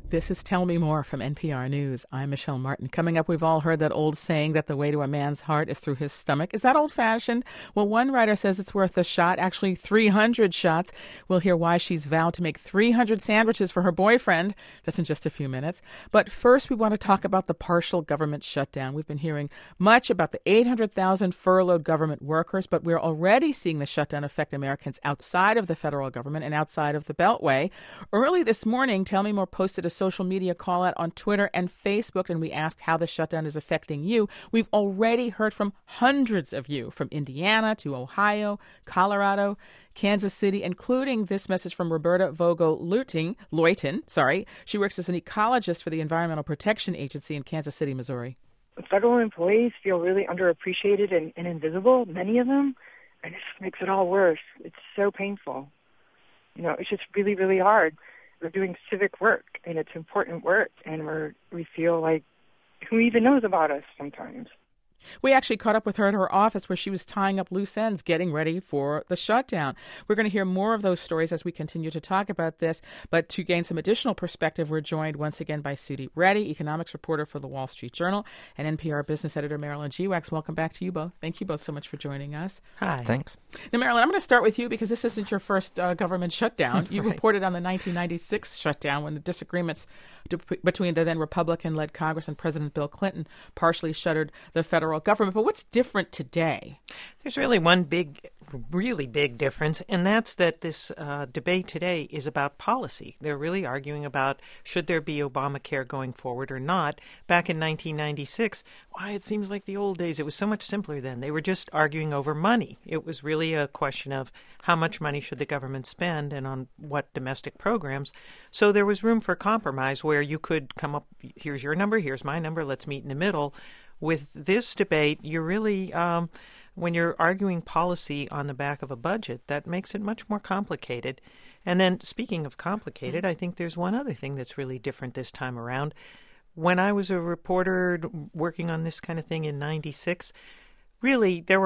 This is Tell Me More from NPR News. I'm Michelle Martin. Coming up, we've all heard that old saying that the way to a man's heart is through his stomach. Is that old-fashioned? Well, one writer says it's worth a shot, actually 300 shots. We'll hear why she's vowed to make 300 sandwiches for her boyfriend. That's in just a few minutes. But first, we want to talk about the partial government shutdown. We've been hearing much about the 800,000 furloughed government workers, but we're already seeing the shutdown affect Americans outside of the federal government and outside of the Beltway. Early this morning, Tell Me More posted a social media call out on Twitter and Facebook, and we asked how the shutdown is affecting you. We've already heard from hundreds of you, from Indiana to Ohio, Colorado, Kansas City, including this message from Roberta Vogel-Luyten. She works as an ecologist for the Environmental Protection Agency in Kansas City, Missouri. Federal employees feel really underappreciated and invisible, many of them, and it just makes it all worse. It's so painful. It's just really, really hard. We're doing civic work, and it's important work, and we feel like who even knows about us sometimes. We actually caught up with her at her office where she was tying up loose ends, getting ready for the shutdown. We're going to hear more of those stories as we continue to talk about this. But to gain some additional perspective, we're joined once again by Sudeep Reddy, economics reporter for The Wall Street Journal, and NPR business editor Marilyn Geewax. Welcome back to you both. Thank you both so much for joining us. Hi. Thanks. Now, Marilyn, I'm going to start with you because this isn't your first government shutdown. You Right. reported on the 1996 shutdown when the disagreements between the then Republican-led Congress and President Bill Clinton partially shuttered the federal government. But what's different today? There's really one really big difference, and that's that this debate today is about policy. They're really arguing about should there be Obamacare going forward or not. Back in 1996, it seems like the old days. It was so much simpler then. They were just arguing over money. It was really a question of how much money should the government spend and on what domestic programs. So there was room for compromise where you could come up, here's your number, here's my number, let's meet in the middle. With this debate, you're really, when you're arguing policy on the back of a budget, that makes it much more complicated. And then, speaking of complicated, I think there's one other thing that's really different this time around. When I was a reporter working on this kind of thing in 96, really there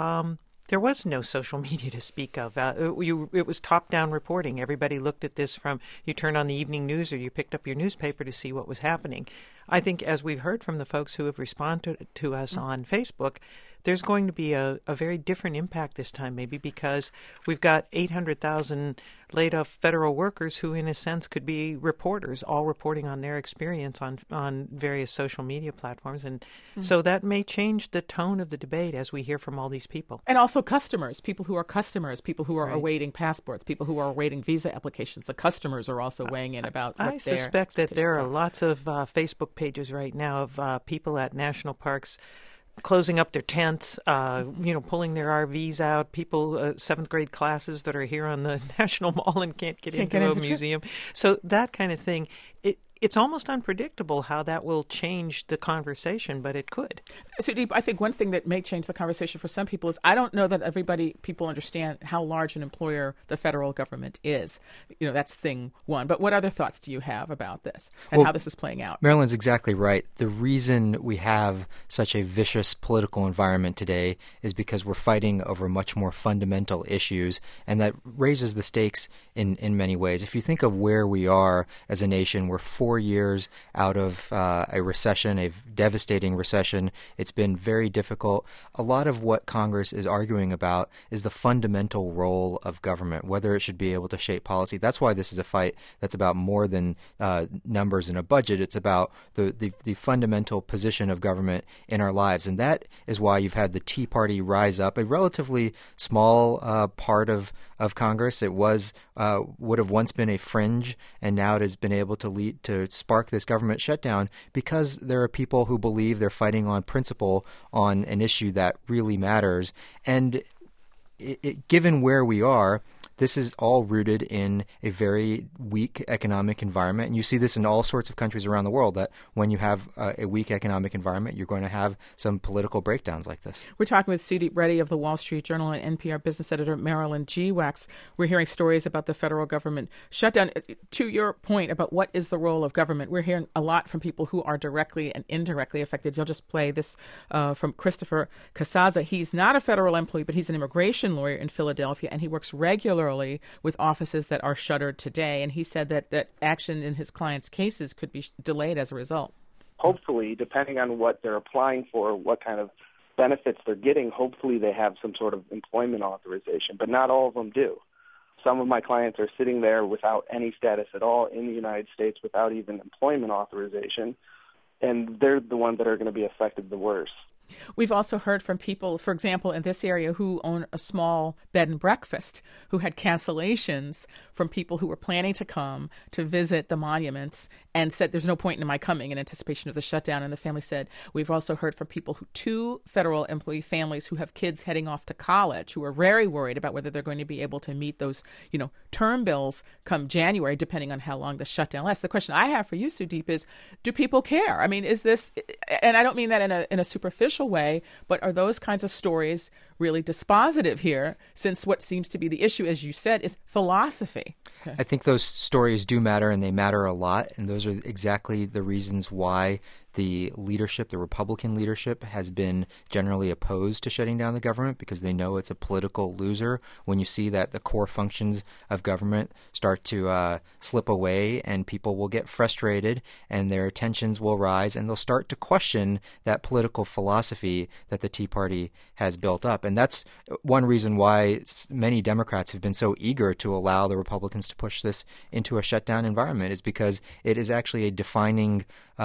was no social media to speak of. It was top-down reporting. Everybody looked at this from you turned on the evening news or you picked up your newspaper to see what was happening. I think as we've heard from the folks who have responded to us on Facebook, there's going to be a very different impact this time, maybe because we've got 800,000 laid-off federal workers who, in a sense, could be reporters, all reporting on their experience on various social media platforms. And so that may change the tone of the debate as we hear from all these people. And also customers, people who are Right. awaiting passports, people who are awaiting visa applications. The customers are also weighing in about what I suspect that there are expectations lots of Facebook pages right now of people at national parks closing up their tents, pulling their RVs out, people, seventh grade classes that are here on the National Mall and can't get into a museum. So that kind of thing, it's almost unpredictable how that will change the conversation, but it could. Sudeep, I think one thing that may change the conversation for some people is I don't know that people understand how large an employer the federal government is. That's thing one. But what other thoughts do you have about this and how this is playing out? Marilyn's exactly right. The reason we have such a vicious political environment today is because we're fighting over much more fundamental issues, and that raises the stakes in many ways. If you think of where we are as a nation, we're 4 years out of a recession, a devastating recession. It's been very difficult. A lot of what Congress is arguing about is the fundamental role of government, whether it should be able to shape policy. That's why this is a fight that's about more than numbers in a budget. It's about the fundamental position of government in our lives. And that is why you've had the Tea Party rise up, a relatively small part of Congress. It would have once been a fringe, and now it has been able to lead to spark this government shutdown because there are people who believe they're fighting on principle on an issue that really matters. And given where we are, this is all rooted in a very weak economic environment. And you see this in all sorts of countries around the world, that when you have a weak economic environment, you're going to have some political breakdowns like this. We're talking with Sudeep Reddy of The Wall Street Journal and NPR business editor Marilyn Geewax. We're hearing stories about the federal government shutdown. To your point about what is the role of government, we're hearing a lot from people who are directly and indirectly affected. You'll just play this from Christopher Casaza. He's not a federal employee, but he's an immigration lawyer in Philadelphia, and he works regularly particularly with offices that are shuttered today. And he said that action in his clients' cases could be delayed as a result. Hopefully, depending on what they're applying for, what kind of benefits they're getting, hopefully they have some sort of employment authorization, but not all of them do. Some of my clients are sitting there without any status at all in the United States, without even employment authorization, and they're the ones that are going to be affected the worst. We've also heard from people, for example, in this area who own a small bed and breakfast, who had cancellations from people who were planning to come to visit the monuments and said, there's no point in my coming in anticipation of the shutdown. And the family said, we've also heard from people two federal employee families who have kids heading off to college, who are very worried about whether they're going to be able to meet those, term bills come January, depending on how long the shutdown lasts. The question I have for you, Sudeep, is, do people care? I mean, is this, and I don't mean that in a superficial way, but are those kinds of stories really dispositive here, since what seems to be the issue, as you said, is philosophy? Okay. I think those stories do matter, and they matter a lot, and those are exactly the reasons why the leadership, the Republican leadership, has been generally opposed to shutting down the government, because they know it's a political loser. When you see that the core functions of government start to slip away, and people will get frustrated and their tensions will rise, and they'll start to question that political philosophy that the Tea Party has built up. And that's one reason why many Democrats have been so eager to allow the Republicans to push this into a shutdown environment, is because it is actually a defining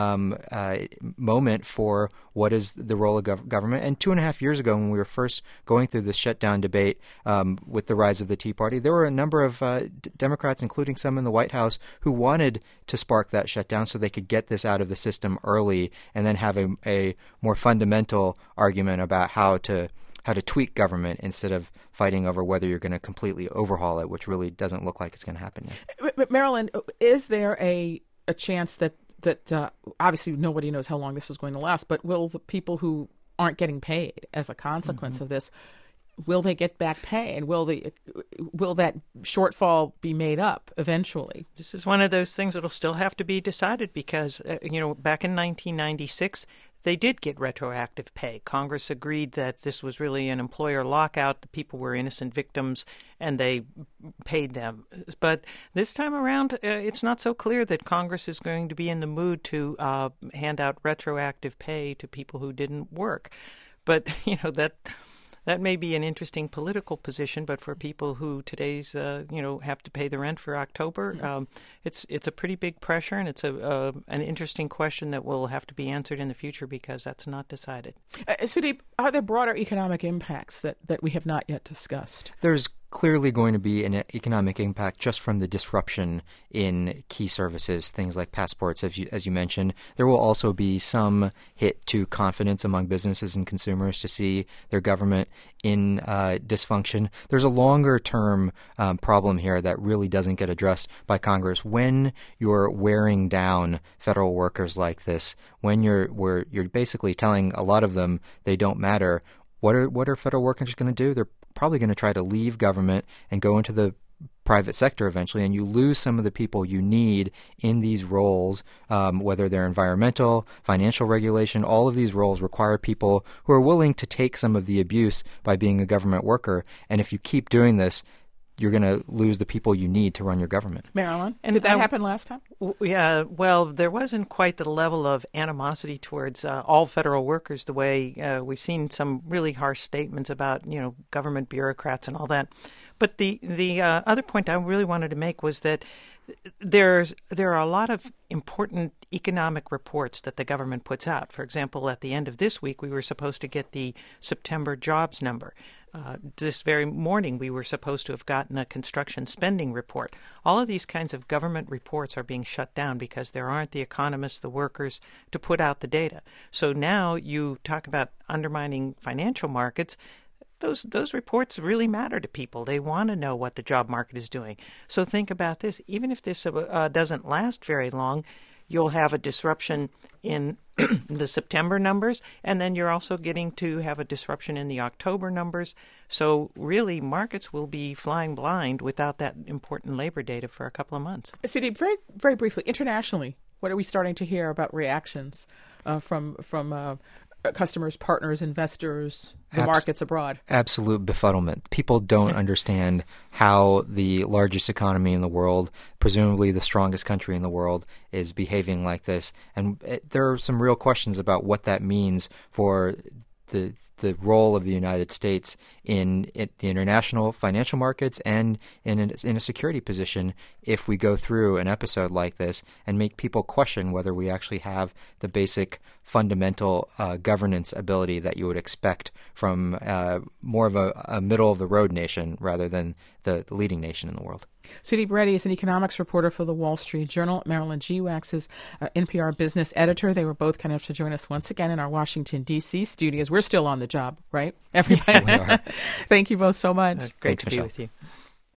moment for what is the role of government. And 2.5 years ago, when we were first going through this shutdown debate with the rise of the Tea Party, there were a number of Democrats, including some in the White House, who wanted to spark that shutdown so they could get this out of the system early and then have a more fundamental argument about how to tweak government instead of fighting over whether you're going to completely overhaul it, which really doesn't look like it's going to happen yet. But Marilyn, is there a chance that obviously nobody knows how long this is going to last, but will the people who aren't getting paid as a consequence of this, will they get back pay, and will that shortfall be made up eventually? This is one of those things that'll still have to be decided, because back in 1996 they did get retroactive pay. Congress agreed that this was really an employer lockout. The people were innocent victims, and they paid them. But this time around, it's not so clear that Congress is going to be in the mood to hand out retroactive pay to people who didn't work. But, that may be an interesting political position, but for people who today's, have to pay the rent for October, it's a pretty big pressure, and it's an interesting question that will have to be answered in the future, because that's not decided. Sudeep, are there broader economic impacts that we have not yet discussed? There's clearly going to be an economic impact just from the disruption in key services, things like passports, as you mentioned. There will also be some hit to confidence among businesses and consumers to see their government in dysfunction. There's a longer-term problem here that really doesn't get addressed by Congress. When you're wearing down federal workers like this, when you're basically telling a lot of them they don't matter, what are federal workers going to do? They're probably going to try to leave government and go into the private sector eventually, and you lose some of the people you need in these roles, whether they're environmental, financial regulation. All of these roles require people who are willing to take some of the abuse by being a government worker. And if you keep doing this, you're going to lose the people you need to run your government. Marilyn, did that happen last time? Yeah, well, there wasn't quite the level of animosity towards all federal workers the way we've seen some really harsh statements about, government bureaucrats and all that. But the other point I really wanted to make was that there are a lot of important economic reports that the government puts out. For example, at the end of this week, we were supposed to get the September jobs number. This very morning, we were supposed to have gotten a construction spending report. All of these kinds of government reports are being shut down because there aren't the economists, the workers, to put out the data. So now you talk about undermining financial markets. Those reports really matter to people. They want to know what the job market is doing. So think about this. Even if this doesn't last very long, you'll have a disruption in the September numbers, and then you're also getting to have a disruption in the October numbers. So really, markets will be flying blind without that important labor data for a couple of months. Sudeep, very, very briefly, internationally, what are we starting to hear about reactions from customers, partners, investors, the markets abroad? Absolute befuddlement. People don't understand how the largest economy in the world, presumably the strongest country in the world, is behaving like this. And there are some real questions about what that means for the role of the United States in the international financial markets and in a security position if we go through an episode like this and make people question whether we actually have the basic fundamental governance ability that you would expect from more of a middle-of-the-road nation rather than the leading nation in the world. Sudip Reddy is an economics reporter for the Wall Street Journal. Marilyn Geewax is NPR business editor. They were both kind enough to join us once again in our Washington, D.C. studios. We're still on the job, right? Everybody. Yeah, we are. Thank you both so much. Great Thanks, to be Michelle. with you.